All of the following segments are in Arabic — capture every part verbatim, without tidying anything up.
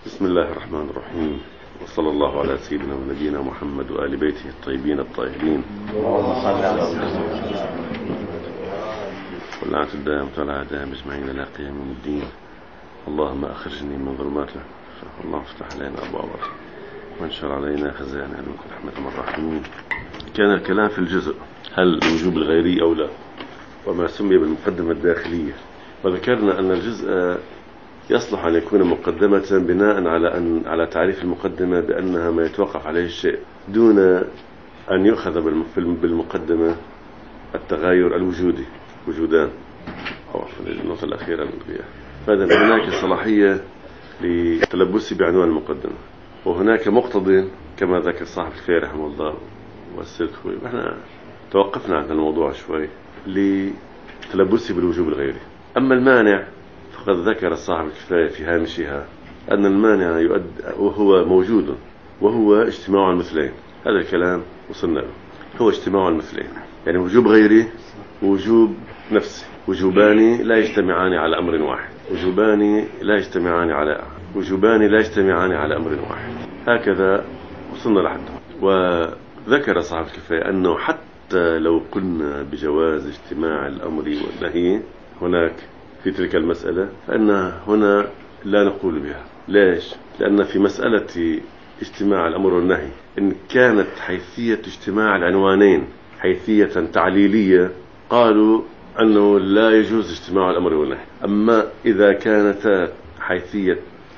بسم الله الرحمن الرحيم، وصلى الله على سيدنا ونبينا محمد وآل بيته الطيبين الطاهرين، واللعنة الدائم طلع دائم اجمعين الى قيام يوم الدين. اللهم اخرجني من ظلمات الوهم، اللهم افتح علينا ابواب وانشر علينا خزائن علمك رحمة الراحمين. كان الكلام في الجزء هل الوجوب الغيري او لا، وما سمي بالمقدمة الداخلية، وذكرنا ان الجزء يصلح أن يكون مقدمة بناء على أن على تعريف المقدمة بأنها ما يتوقف عليه الشيء، دون أن يؤخذ بالمقدمة التغاير الوجودي، وجودان أو النقطة الأخيرة الغياب. فإذا هناك صلاحية للتلبس بعنوان المقدمة، وهناك مقتضى كما ذكر صاحب الكفاية رحمه الله والسلكوي. احنا توقفنا عن الموضوع شوي لتلبسه بالوجوب الغيري. أما المانع فقد ذكر صاحب الكفاية في هامشها أن المانع يؤد وهو موجود، وهو اجتماع المثلين. هذا الكلام وصلنا له، هو اجتماع المثلين، يعني وجوب غيري ووجوب نفسي، وجوبان لا يجتمعان على أمر واحد، وجوبان لا يجتمعان على وجوبان لا يجتمعان على أمر واحد. هكذا وصلنا لحده. وذكر صاحب الكفاية أنه حتى لو قلنا بجواز اجتماع الأمر والنهي هناك في تلك المسألة، فإن هنا لا نقول بها. ليش؟ لأن في مسألة اجتماع الأمر والنهي إن كانت حيثية اجتماع العنوانين حيثية تعليلية قالوا أنه لا يجوز اجتماع الأمر والنهي. أما إذا كانت حيثية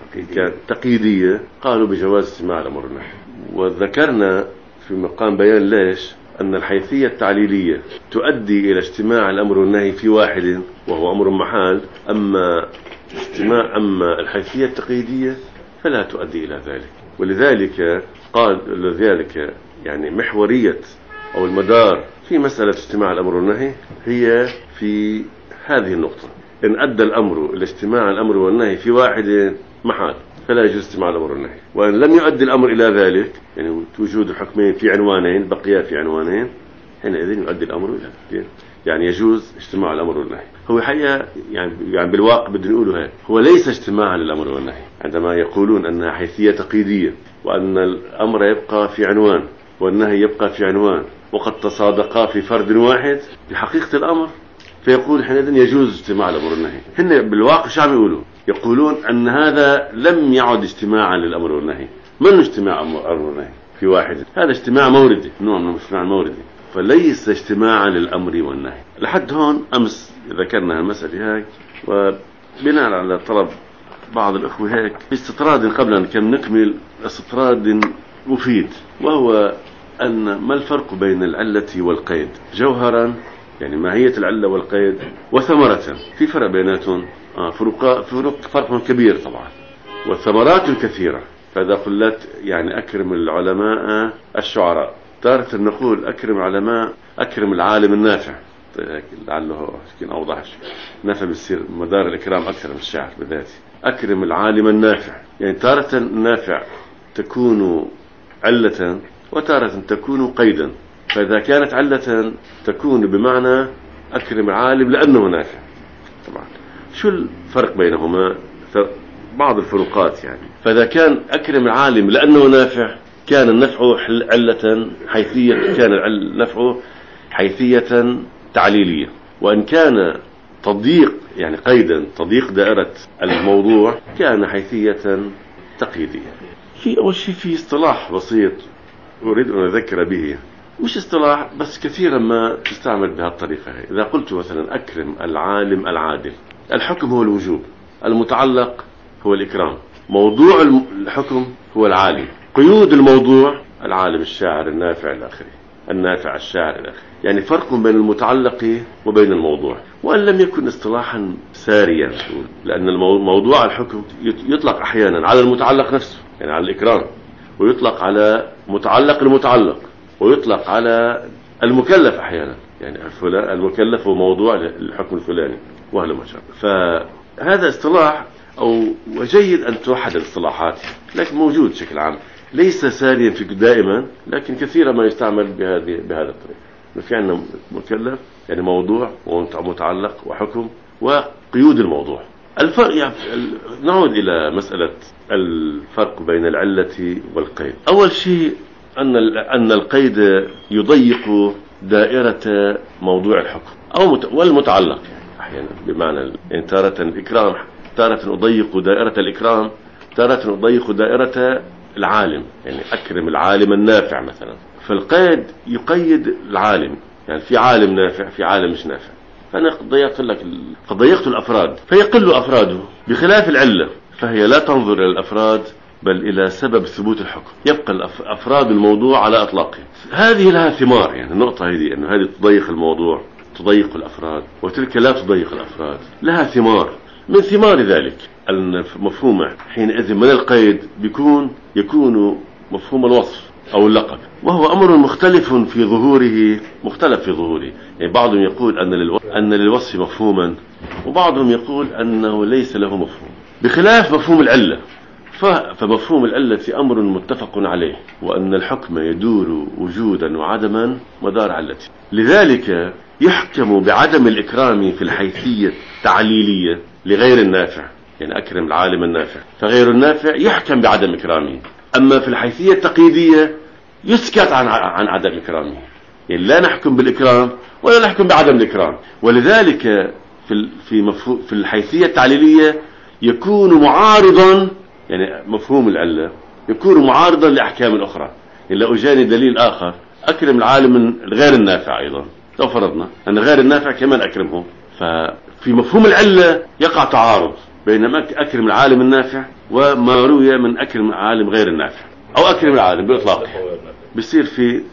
تقييدية قالوا بجواز اجتماع الأمر والنهي. وذكرنا في مقام بيان ليش أن الحيثية التعليلية تؤدي إلى اجتماع الأمر والنهي في واحد وهو أمر محال، أما اجتماع أما الحيثية التقييدية فلا تؤدي إلى ذلك. ولذلك قال لذلك يعني محورية أو المدار في مسألة اجتماع الأمر والنهي هي في هذه النقطة: إن أدى الأمر إلى اجتماع الأمر والنهي في واحد محال فلا يجوز اجتماع الأمر والنهي. وإن لم يؤدي الأمر إلى ذلك، يعني وجود الحكمين في عنوانين بقيا في عنوانين، حينئذ يؤدي الأمر إلى يعني يجوز اجتماع الأمر والنهي. هو حقيقة يعني يعني بالواقع بدنا نقوله هيك، هو ليس اجتماعا للأمر والنهي عندما يقولون أنها حيثية تقييدية، وأن الأمر يبقى في عنوان والنهي يبقى في عنوان، وقد تصادقا في فرد واحد بحقيقة الأمر، فيقول حينئذ يجوز اجتماع الأمر والنهي. هن بالواقع شو عم يقولوا؟ يقولون أن هذا لم يعد اجتماعا للأمر والنهي. من اجتماع الأمر والنهي في واحد؟ هذا اجتماع موردي، نوع من الاجتماع الموردي، فليس اجتماعا للأمر والنهي. لحد هون أمس ذكرنا المسألة هاي، وبناء على طلب بعض الأخوة هيك استطراد قبل أن كم نكمل استطراد مفيد، وهو أن ما الفرق بين العلة والقيد جوهرا، يعني ماهية العلة والقيد، وثمرة. في فرق بيناتهم، فروق فروق فرق كبير طبعا، والثمرات كثيرة. فإذا قلت يعني أكرم العلماء الشعراء، تارة نقول أكرم العلماء، أكرم العالم النافع، لعله يمكن أوضح شيء. نافع بيصير مدار الإكرام أكثر من الشعر بذاته. أكرم العالم النافع، يعني تارة النافع تكون علة وتارة تكون قيدا. فإذا كانت علة تكون بمعنى أكرم العالم لأنه نافع. طبعا شو الفرق بينهما؟ بعض الفروقات يعني. فإذا كان أكرم العالم لأنه نافع كان النفع علة حيثية، كان النفع حيثية تعليلية. وإن كان تضييق يعني قيدا، تضييق دائرة الموضوع، كان حيثية تقييدية. في أول شيء في اصطلاح بسيط أريد أن أذكر به، مش اصطلاح بس كثيرا ما تستعمل بهالطريقة هي. إذا قلت مثلا أكرم العالم العادل، الحكم هو الوجوب، المتعلق هو الإكرام، موضوع الحكم هو العالم، قيود الموضوع العالم الشاعر النافع الآخري، النافع الشاعر الآخري. يعني فرق بين المتعلق وبين الموضوع. وأن لم يكن اصطلاحا ساريا، لأن الموضوع الحكم يطلق أحيانا على المتعلق نفسه يعني على الإكرام، ويطلق على متعلق المتعلق، ويطلق على المكلف أحيانا، يعني المكلف هو موضوع الحكم الفلاني وهلا ما شاء. فهذا اصطلاح أو وجيد أن توحد الاصطلاحات، لكن موجود بشكل عام، ليس ساريا في دائما، لكن كثيرا ما يستعمل بهذه بهذا الطريق. في عندنا مكلف يعني موضوع ومتعلق وحكم وقيود الموضوع، الفرق يعني نعود إلى مسألة الفرق بين العلة والقيد. أول شيء أن أن القيد يضيق دائرة موضوع الحكم أو والمتعلق يعني أحيانا، بمعنى يعني تارة الإكرام، تارة أضيق دائرة الإكرام، تارة أضيق دائرة العالم، يعني أكرم العالم النافع مثلا. فالقيد يقيد العالم، يعني في عالم نافع في عالم مش نافع، فأنا قد ضيقت لك قد ضيقت الأفراد فيقل أفراده، بخلاف العلة فهي لا تنظر إلى الأفراد بل إلى سبب ثبوت الحكم، يبقى أفراد الموضوع على أطلاقه. هذه لها ثمار، يعني النقطة هذه أنه هذه تضيق الموضوع تضيق الأفراد وتلك لا تضيق الأفراد، لها ثمار. من ثمار ذلك أن مفهومه حينئذ من القيد بيكون يكون مفهوم الوصف أو اللقب، وهو أمر مختلف في ظهوره مختلف في ظهوره يعني بعضهم يقول أن أن للوصف مفهوما، وبعضهم يقول أنه ليس له مفهوم، بخلاف مفهوم العلة. فمفهوم العلة أمر متفق عليه، وأن الحكم يدور وجودا وعدما مدار علته. لذلك يحكم بعدم الإكرام في الحيثية التعليلية لغير النافع، يعني أكرم العالم النافع، فغير النافع يحكم بعدم إكرامه. أما في الحيثية التقييدية يسكت عن عن عدم إكرامه، يعني لا نحكم بالإكرام ولا نحكم بعدم الإكرام. ولذلك في في مفهوم في الحيثية التعليلية يكون معارضا، يعني مفهوم العلة يكون معارضا لأحكام الأخرى. يعني لو جاني دليل آخر أكرم العالم غير النافع أيضا، لو فرضنا أن غير النافع كمان أكرمه، ففي مفهوم العلة يقع تعارض بين أكرم العالم النافع وما روي من أكرم العالم غير النافع، أو أكرم العالم بإطلاقه. بيصير في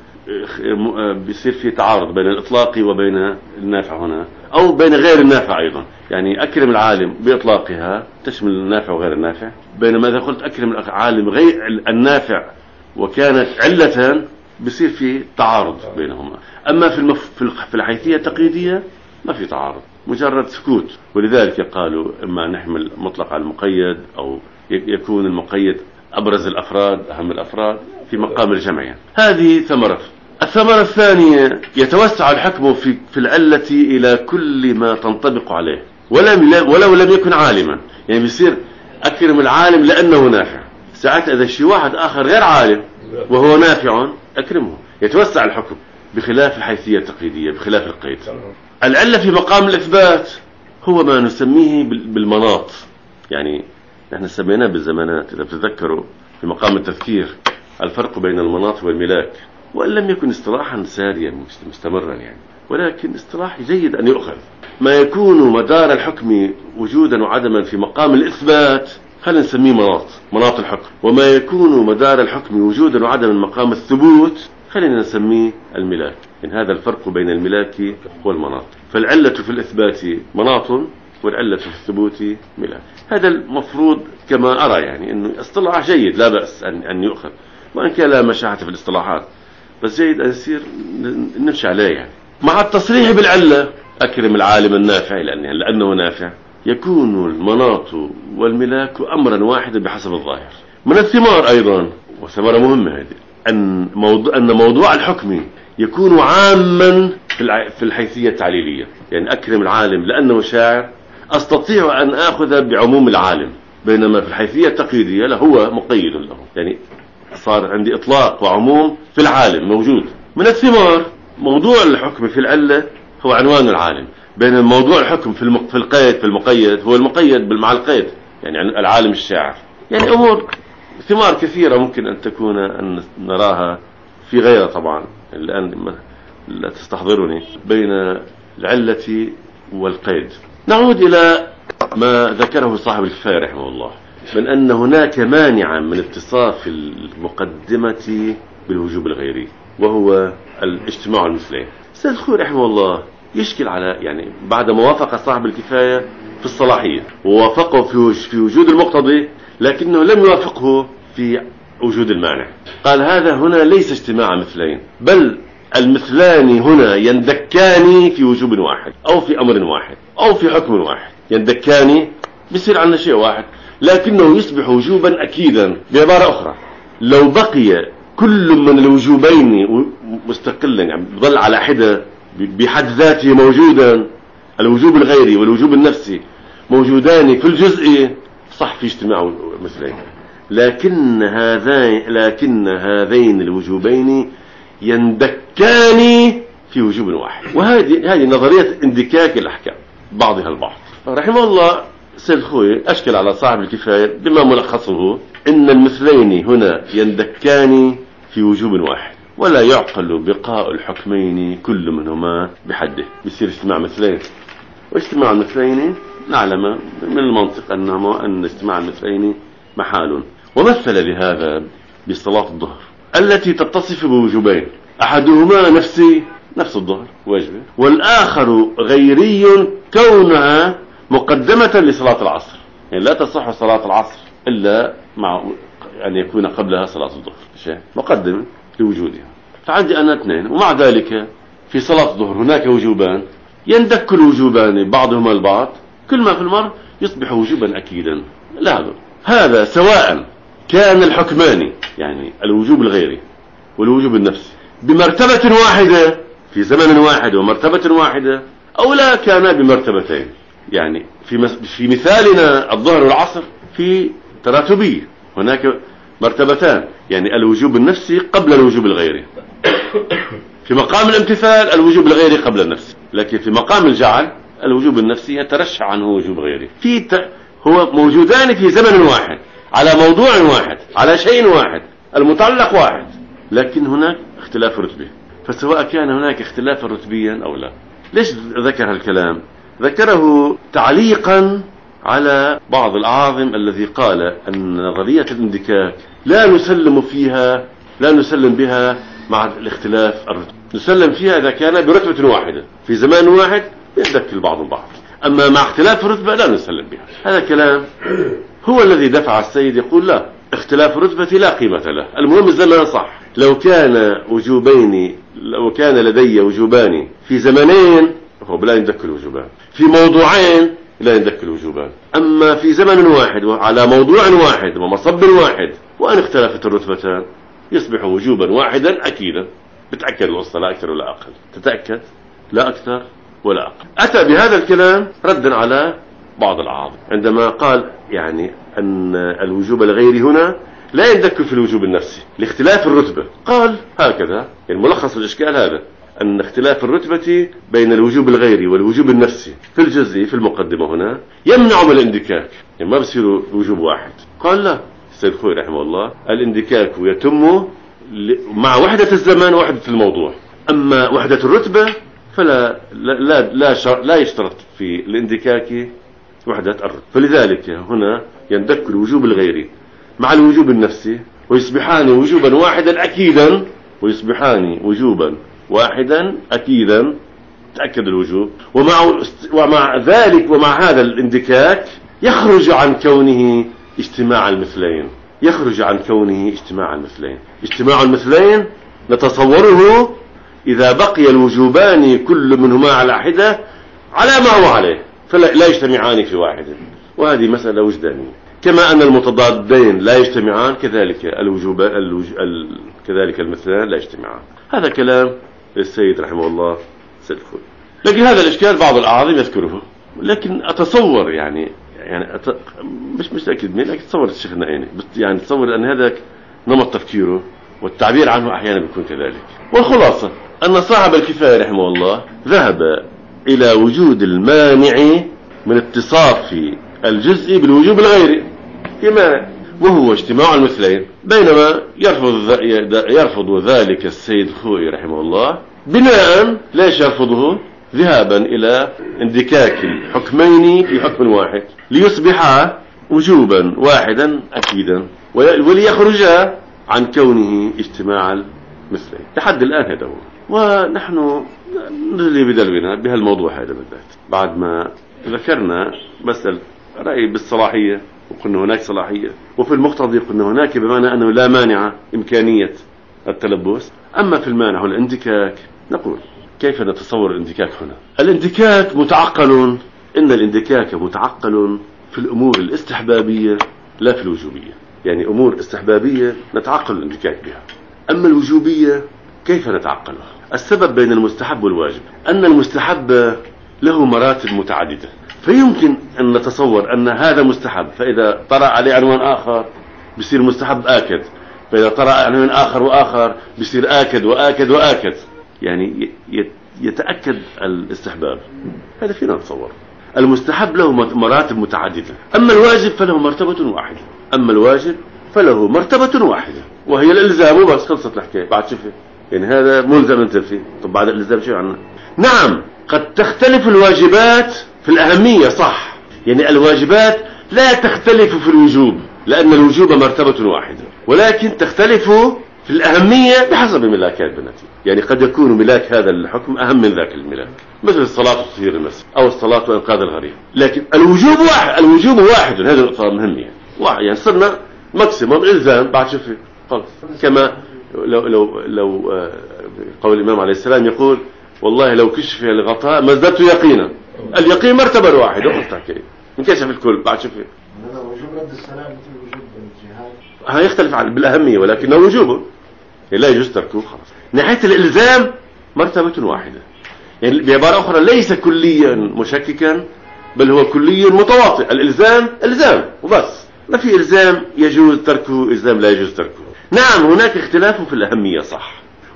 بيصير في تعارض بين الإطلاق وبين النافع هنا، أو بين غير النافع أيضا. يعني أكرم العالم بإطلاقها تشمل النافع وغير النافع، بينما إذا قلت أكرم العالم غير النافع وكانت علة بيصير في تعارض بينهما. أما في المف... في الحيثية التقييدية ما في تعارض، مجرد سكوت. ولذلك قالوا إما نحمل مطلق على المقيد، أو يكون المقيد أبرز الأفراد أهم الأفراد في مقام الجمع. هذه ثمرة. الثمرة الثانية يتوسع الحكم في في العلة إلى كل ما تنطبق عليه ولم ولو لم يكن عالما. يعني بيصير أكرم العالم لأنه نافع، ساعات إذا شي واحد آخر غير عالم وهو نافع أكرمه، يتوسع الحكم، بخلاف الحيثية التقييدية بخلاف القيد. العلة في مقام الإثبات هو ما نسميه بالمناط، يعني نحن سميناه بالزمانات إذا بتذكروا في مقام التذكير الفرق بين المناط والملاك، وإن لم يكن اصطلاحا ساريا مستمرا يعني، ولكن اصطلاح جيد أن يؤخذ. ما يكون مدار الحكم وجودا وعدما في مقام الإثبات خلينا نسميه مناط مناط الحكم، وما يكون مدار الحكم وجودا وعدما مقام الثبوت خلينا نسميه الملاك. إن هذا الفرق بين الملاك والمناط. فالعلة في الإثبات مناط، والعلة في الثبوت ملاك. هذا المفروض كما أرى يعني أنه اصطلاح جيد لا بأس أن أن يؤخذ، وإن كان لا مشاحة في الاصطلاحات، بس جيد أن يصير نمشي عليه. يعني مع التصريح بالعلة أكرم العالم النافع لأنه, لأنه نافع، يكون المناط والملاك أمرا واحدا بحسب الظاهر. من الثمار أيضا، وثمرة مهمة هذه، أن موضوع, أن موضوع الحكم يكون عاما في الحيثية التعليلية. يعني أكرم العالم لأنه شاعر أستطيع أن أخذ بعموم العالم، بينما في الحيثية التقييدية له هو مقيد له، يعني صار عندي إطلاق وعموم في العالم موجود. من الثمار موضوع الحكم في العلة هو عنوان العالم، بين موضوع الحكم في المق... في القيد في المقيد هو المقيد مع القيد، يعني العالم الشاعر. يعني أمور ثمار كثيرة ممكن أن تكون أن نراها في غيرها طبعا الآن لا تستحضرني بين العلة والقيد. نعود إلى ما ذكره صاحب الكفاية رحمه الله من أن هناك مانعا من اتصاف المقدمة بالوجوب الغيري، وهو الاجتماع المثلين. سيد الخوي رحمه الله يشكل على يعني بعد موافقة صاحب الكفاية في الصلاحية ووافقه في وجود المقتضي، لكنه لم يوافقه في وجود المانع. قال هذا هنا ليس اجتماع مثلين، بل المثلان هنا يندكان في وجوب واحد أو في أمر واحد أو في حكم واحد. يندكان بيصير عندنا شيء واحد، لكنه يصبح وجوبا أكيدا. بعبارة أخرى، لو بقي كل من الوجوبين مستقلا يعني ظل على حدة بحد ذاته موجودا، الوجوب الغيري والوجوب النفسي، موجودان في الجزء صح في اجتماع مثلين، لكن هذين لكن هذين الوجوبين يندكان في وجوب واحد. وهذه هذه نظرية اندكاك الأحكام بعضها البعض. رحمه الله سيد خوي أشكل على صاحب الكفاية بما ملخصه إن المثلين هنا يندكان في وجوب واحد، ولا يعقل بقاء الحكمين كل منهما بحده. بيصير اجتماع مثلين، واجتماع المثلين نعلم من المنطق أنه أن اجتماع المثلين محال. ومثل بهذا بصلاة الظهر التي تتصف بوجوبين، أحدهما نفسي نفس الظهر واجبة، والآخر غيري كونها مقدمة لصلاة العصر. يعني لا تصح صلاة العصر إلا مع أن يكون قبلها صلاة الظهر، شيء مقدم لوجودها. فعندي أنا اثنين، ومع ذلك في صلاة الظهر هناك وجوبان يندك الوجوبان بعضهما البعض، كل ما في المر يصبح وجوبا أكيدا. لا هذا سواء كان الحكمان يعني الوجوب الغيري والوجوب النفسي بمرتبة واحدة في زمن واحد ومرتبة واحدة، أو لا كان بمرتبتين. يعني في في مثالنا الظهر والعصر في تراتبية، هناك مرتبتان، يعني الوجوب النفسي قبل الوجوب الغيري. في مقام الامتثال الوجوب الغيري قبل النفسي، لكن في مقام الجعل الوجوب النفسي يترشح عنه وجوب غيري. في ت... هو موجودان في زمن واحد على موضوع واحد على شيء واحد، المتعلق واحد، لكن هناك اختلاف رتبي. فسواء كان هناك اختلاف رتبيا أو لا. ليش ذكر هالكلام؟ ذكره تعليقا على بعض الأعاظم الذي قال أن نظرية الاندكاك لا نسلم فيها لا نسلم بها مع الاختلاف الرتبي، نسلم فيها إذا كان برتبة واحدة في زمان واحد يندك البعض البعض، أما مع اختلاف الرتبة لا نسلم بها. هذا كلام هو الذي دفع السيد يقول لا، اختلاف الرتبة لا قيمة له، المهم الزمن صح. لو كان وجوبين لو كان لدي وجوبان في زمنين هو بلا يندك الوجوبان، في موضوعين لا يندك الوجوبان، أما في زمن واحد وعلى موضوع واحد ومصب واحد وأن اختلفت الرتبتان يصبح وجوبا واحدا أكيدا. بتأكد الوصفة لا أكثر ولا أقل، تتأكد لا أكثر ولا أقل. أتى بهذا الكلام ردا على بعض الأعاظم عندما قال يعني أن الوجوب الغيري هنا لا يندك في الوجوب النفسي لاختلاف الرتبة. قال هكذا، يعني ملخص الإشكال هذا، أن اختلاف الرتبة بين الوجوب الغيري والوجوب النفسي في الجزء في المقدمة هنا يمنع من الاندكاك، يعني ما بصير وجوب واحد. قال لا، السيد خوي رحمه الله الاندكاك يتم مع وحدة الزمان ووحدة الموضوع، أما وحدة الرتبة فلا لا لا لا, لا يشترط في الاندكاك وحدة الرتبة. فلذلك هنا يندك الوجوب الغيري مع الوجوب النفسي ويصبحان وجوبا واحدا أكيدا ويصبحان وجوبا واحدا أكيدا تأكد الوجوب. ومع ومع ذلك ومع هذا الاندكاك يخرج عن كونه اجتماع المثلين يخرج عن كونه اجتماع المثلين اجتماع المثلين نتصوره إذا بقي الوجوبان كل منهما على حدة على ما هو عليه فلا لا يجتمعان في واحد، وهذه مسألة وجدانية. كما أن المتضادين لا يجتمعان كذلك الوجوب الوج... ال... كذلك المثلان لا يجتمعان. هذا كلام السيد رحمه الله سيد خوي. لكن هذا الإشكال بعض الأعاظم يذكره، لكن أتصور يعني يعني أت... مش متأكد منه، لكن تصور الشيخ النعيني يعني تصور أن هذا نمط تفكيره والتعبير عنه أحيانا بيكون كذلك. والخلاصة أن صاحب الكفاية رحمه الله ذهب إلى وجود المانع من اتصاف الجزء بالوجوب الغيري في مانع وهو اجتماع المثلين، بينما يرفض يرفض ذلك السيد خوي رحمه الله بناء ليش يرفضه؟ ذهابا إلى اندكاك الحكمين في حكم واحد ليصبحا وجوبا واحدا أكيدا وليخرجا عن كونه اجتماع المثلين. لحد الآن هذا هو، ونحن نجلي بدلونا بهالموضوع هذا بالذات بعد ما ذكرنا مسألة رأي بالصلاحية وقلنا هناك صلاحية، وفي المقتضي قلنا هناك بمعنى أنه لا مانع إمكانية التلبس. أما في المانع والاندكاك نقول كيف نتصور الاندكاك هنا؟ الاندكاك متعقل، إن الاندكاك متعقل في الأمور الاستحبابية لا في الوجوبية. يعني أمور استحبابية نتعقل الاندكاك بها، أما الوجوبية كيف نتعقلها؟ السبب بين المستحب والواجب أن المستحب له مراتب متعددة، فيمكن أن نتصور أن هذا مستحب، فإذا طرأ عليه عنوان آخر بيصير مستحب آكد، فإذا طرأ عنوان آخر وآخر بيصير آكد وآكد وآكد، يعني يتأكد الاستحباب. هذا فينا نتصور. المستحب له مراتب متعددة، أما الواجب فله مرتبة واحدة. أما الواجب فله مرتبة واحدة وهي الإلزام، وبس خلصت الحكاية. بعد شوفي يعني هذا ملزم انت فيه، طب بعد الإلزام شو عنه؟ نعم قد تختلف الواجبات في الأهمية، صح، يعني الواجبات لا تختلف في الوجوب لأن الوجوب مرتبة واحدة، ولكن تختلف في الأهمية بحسب ملاكات بناتي. يعني قد يكون ملاك هذا الحكم أهم من ذاك الملاك، مثل الصلاة وتطهير المسجد أو الصلاة وإنقاذ الغريب، لكن الوجوب واحد. الوجوب واحد، هذه نقطة مهمة يعني. واحد يعني صرنا ماكسيموم إلزام، بعد شوفي خلص. كما لو لو لو قول الإمام عليه السلام يقول والله لو كشف الغطاء ما ازددت يقينا. اليقين مرتبة واحدة، وقلت حكي انكشف الكل. بعد شوفي وجوب رد السلام مثل وجوب الجهاد، هيختلف بالأهمية ولكنه وجوبه، لا يجوز تركه خلاص. ناحية الإلزام مرتبة واحدة، يعني بعبارة أخرى ليس كليا مشككا بل هو كلي متواطئ. الإلزام إلزام وبس، ما في إلزام يجوز تركه، إلزام لا يجوز تركه. نعم هناك اختلاف في الأهمية، صح،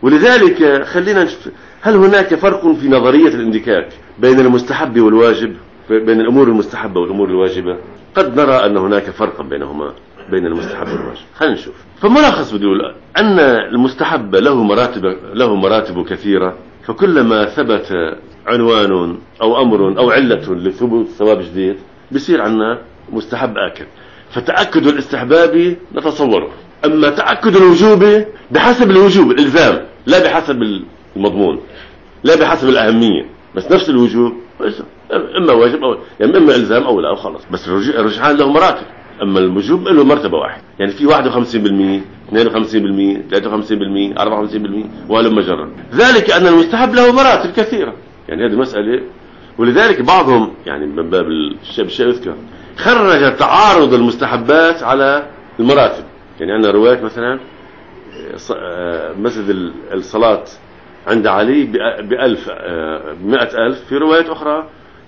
ولذلك خلينا نشوف هل هناك فرق في نظرية الاندكاك بين المستحب والواجب، بين الأمور المستحبة والأمور الواجبة؟ قد نرى أن هناك فرقا بينهما، بين المستحب والواجب. خلينا نشوف. فملخص بيقول أن المستحب له مراتب له مراتب كثيرة، فكلما ثبت عنوان أو أمر أو علة لثبوت ثواب جديد بيصير عنا مستحب آكد. فتأكد الاستحباب نتصوره، أما تأكد الوجوب بحسب الوجوب الإلزام، لا بحسب المضمون، لا بحسب الأهمية، بس نفس الوجوب إما واجب أو يعني إما إلزام أو لا أو خلاص. بس الرجحان له مراتب، أما الوجوب له مرتبة واحدة، يعني في واحد وخمسين بالمئة اثنين وخمسين بالمئة ثلاثة وخمسين بالمئة أربعة وخمسين بالمئة وهلم جرا. ذلك أن المستحب له مراتب كثيرة، يعني هذه مسألة. ولذلك بعضهم يعني من باب الشيء الشيء يذكر خرج تعارض المستحبات على المراتب. يعني عندنا رواية مثلا مسجد الصلاة عند علي بألف بمئة ألف، في رواية أخرى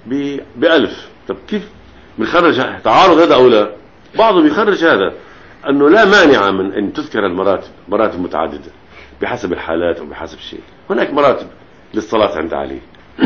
بألف. طب كيف بنخرج تعارض هذا أو لا؟ بعضهم يخرج هذا أنه لا مانع من أن تذكر المراتب، مراتب متعددة بحسب الحالات أو بحسب شيء. هناك مراتب للصلاة عند علي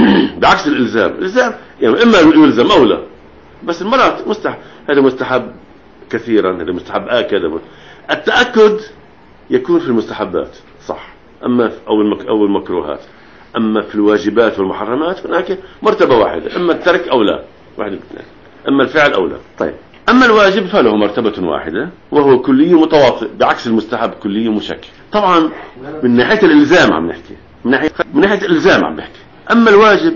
بعكس الإلزام. الإلزام يعني إما يلزم أو لا، بس المراتب مستحب، هذا مستحب كثيرا، هذا مستحب آكد. التأكد يكون في المستحبات، صح، أما أو المك أو المكروهات. أما في الواجبات والمحرمات هناك مرتبة واحدة، إما الترك أو لا، واحد من اثنين، أما الفعل أو لا. طيب أما الواجب فله مرتبة واحدة وهو كلي متواطئ، بعكس المستحب كلي مشكل. طبعا من ناحية الإلزام عم نحكي، من ناحية من ناحية الإلزام عم نحكي. أما الواجب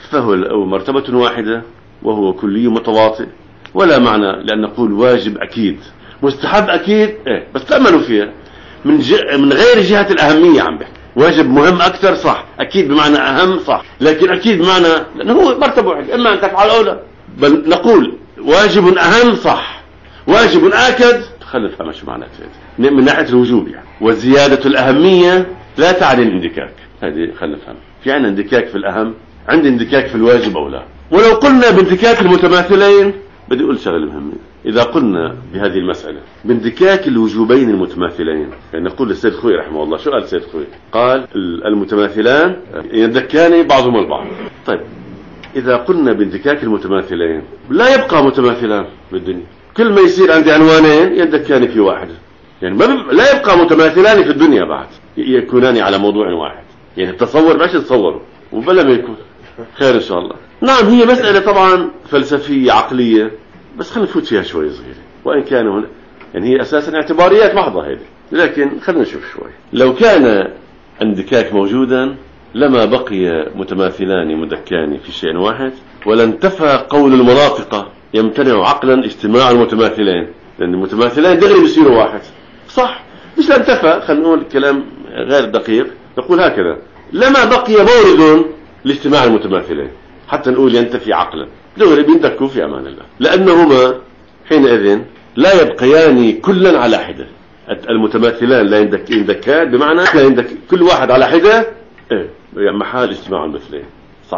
فهو مرتبة واحدة وهو كلي متواطئ، ولا معنى لأن نقول واجب أكيد مستحب أكيد إيه، بس تأملوا فيها من ج... من غير جهة الأهمية عم بحكي. واجب مهم أكثر، صح، أكيد بمعنى أهم، صح، لكن أكيد بمعنى لأنه هو مرتبة واحدة، إما أن تفعل أو لا. بل نقول واجب أهم، صح، واجب آكد، خلينا نفهم شو معنى كذا من ناحية الوجوب يعني. وزيادة الأهمية لا تعني الاندكاك، هذه خلينا نفهم. في عندنا اندكاك في الأهم، عندي اندكاك في الواجب أو لا. ولو قلنا باندكاك المتماثلين، بدي أقول شغلة مهمة. إذا قلنا بهذه المسألة باندكاك الوجوبين المتماثلين، يعني نقول للسيد خوي رحمه الله، شو قال السيد خوي؟ قال المتماثلان يندكان بعضهم البعض. طيب إذا قلنا باندكاك المتماثلين لا يبقى متماثلان بالدنيا، كل ما يصير عندي عنوانين يندكان في واحد، يعني ما لا يبقى متماثلان في الدنيا بعد، يكونان على موضوع واحد. يعني التصور باش تصوروا وبلا ما يكون خير إن شاء الله. نعم هي مسألة طبعا فلسفية عقلية، بس خلينا نفوت فيها شوي صغيرة، وإن كان هنا يعني هي أساسا اعتباريات محضة هذه، لكن خلينا نشوف شوي. لو كان اندكاك موجودا لما بقي متماثلان مدكان في شيء واحد، ولا انتفى قول المناطقة يمتنع عقلا اجتماع المتماثلين، لأن المتماثلين دغري بيصيروا واحد، صح، مش لا انتفى. خلينا نقول كلام غير دقيق، نقول هكذا: لما بقي مورد لاجتماع المتماثلين حتى نقول ينتفي عقلا، دغري بيندكوا في أمان الله، لأنهما حينئذ لا يبقيان كلا على حدة. المتماثلان لا يندك يندكان بمعنى لا يندك كل واحد على حدة، إيه، يعني محال اجتماع المثلين، صح.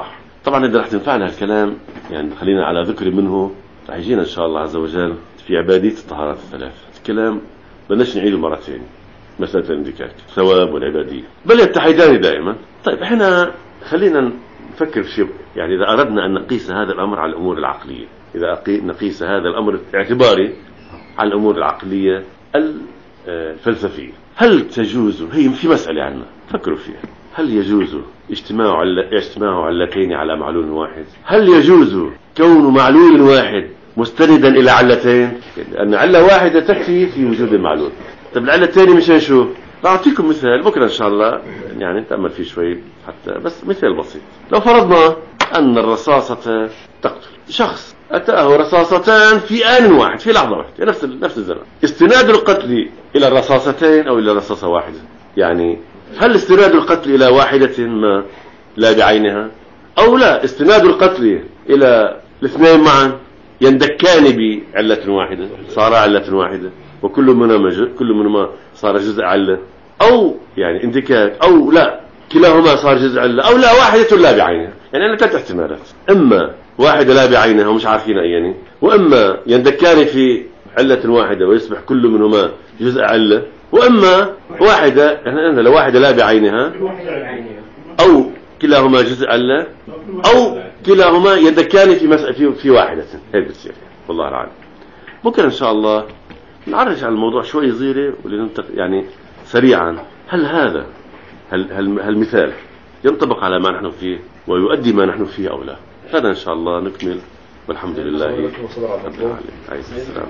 طبعا إذا رح تنفعنا الكلام يعني خلينا على ذكر منه، رح يجينا إن شاء الله عز وجل في عبادية الطهارات الثلاث الكلام بدناش نعيده مرتين، مسألة الاندكاك ثواب والعبادية بل يتحدان دائما. طيب احنا خلينا نفكر في شيء، يعني إذا أردنا أن نقيس هذا الأمر على الأمور العقلية، إذا نقيس هذا الأمر اعتباري على الأمور العقلية الفلسفية، هل تجوز، هي في مسألة عنا فكروا فيها، هل يجوز اجتماع اجتماع علتين على معلول واحد؟ هل يجوز كون معلول واحد مستندا إلى علتين؟ لأن علة واحدة تكفي في وجود المعلول. طب العلة الثانية مش هنشوف. أعطيكم مثال بكرة إن شاء الله يعني نتأمل فيه شوي حتى، بس مثال بسيط. لو فرضنا أن الرصاصة تقتل شخص، أتاه رصاصتان في آن واحد في لحظة واحدة نفس نفس الزمن، استناد القتل إلى الرصاصتين أو إلى رصاصة واحدة؟ يعني هل استناد القتل إلى واحدة ما لا بعينها، أو لا استناد القتل إلى الاثنين معا يندكان بعلة واحدة صار علة واحدة وكل منهما كل منهما صار جزء علة، أو يعني اندكاك، أو لا كلاهما صار جزء علة، أو لا واحدة لا بعينها. يعني أنا ثلاث احتمالات، إما واحدة لا بعينها ومش عارفين أيني، وإما يندكان في علة واحدة ويصبح كل منهما جزء علة، وإما واحدة يعني لو واحدة لا بعينها أو كلاهما جزء علة أو كلاهما يندكان في مس... في في واحدة. هيك بتصير والله العالم. ممكن إن شاء الله نعرج على الموضوع شوي صغيرة ولننتق يعني سريعا. هل هذا هل هل هالمثال ينطبق على ما نحن فيه ويؤدي ما نحن فيه أو لا؟ هذا إن شاء الله نكمل والحمد لله رب العالمين.